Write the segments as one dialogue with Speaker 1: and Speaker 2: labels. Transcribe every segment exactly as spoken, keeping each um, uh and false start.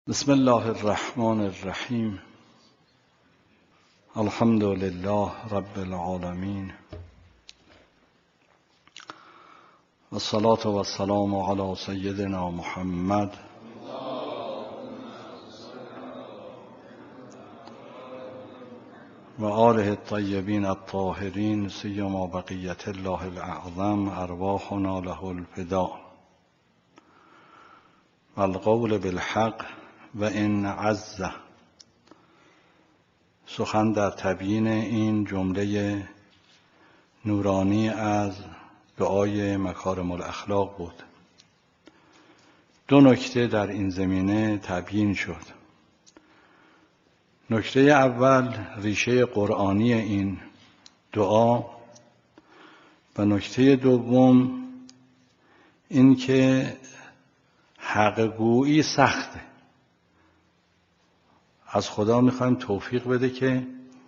Speaker 1: بسم الله الرحمن الرحیم. الحمد لله رب العالمین و الصلاة و السلام علی سیدنا محمد و آله الطیبین الطاهرین سیما بقیة الله الاعظم ارواحنا له الفداء و القول بالحق و ان عز. سخن در تبیین این جمله نورانی از دعای مکارم الاخلاق بود. دو نکته در این زمینه تبیین شد. نکته اول ریشه قرآنی این دعا و نکته دوم این که حق گویی سخته. از خدا میخوایم توفیق بده که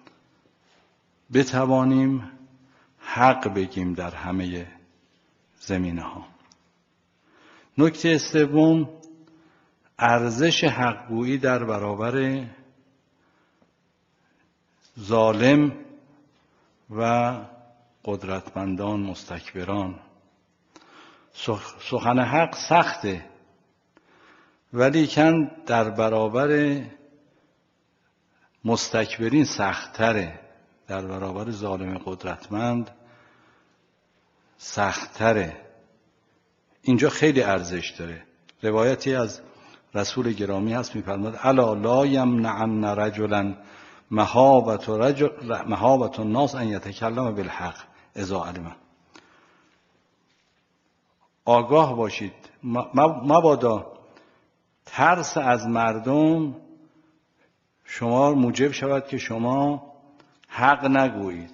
Speaker 1: بتوانیم حق بگیم در همه زمینه ها. نکته سوم ارزش حق گویی در برابر ظالم و قدرتمندان مستکبران. سخن حق سخته ولیکن در برابر مستکبرین سخت‌تره، در برابر ظالم قدرتمند سخت‌تره. اینجا خیلی ارزش داره. روایتی از رسول گرامی هست می‌فرماید الا لا یمنعن رجلا مهابة رجل مهابة الناس ان یتکلم بالحق اذا علم. آگاه باشید، مبادا ترس از مردم شما موجب شود که شما حق نگویید.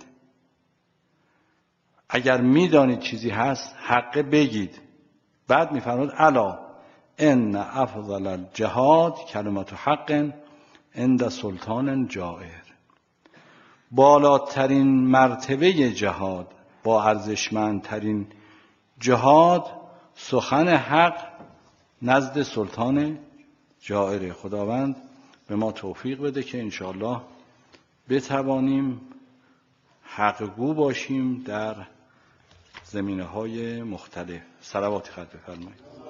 Speaker 1: اگر میدانید چیزی هست حق بگید. بعد میفرماید الا ان افضل الجهاد کلمت حق عند سلطان جائر. بالاترین مرتبه جهاد، با ارزشمندترین جهاد سخن حق نزد سلطان جائر. خداوند به ما توفیق بده که انشاءالله بتوانیم حق‌گو باشیم در زمینه‌های مختلف. صلوات خط بفرمایید.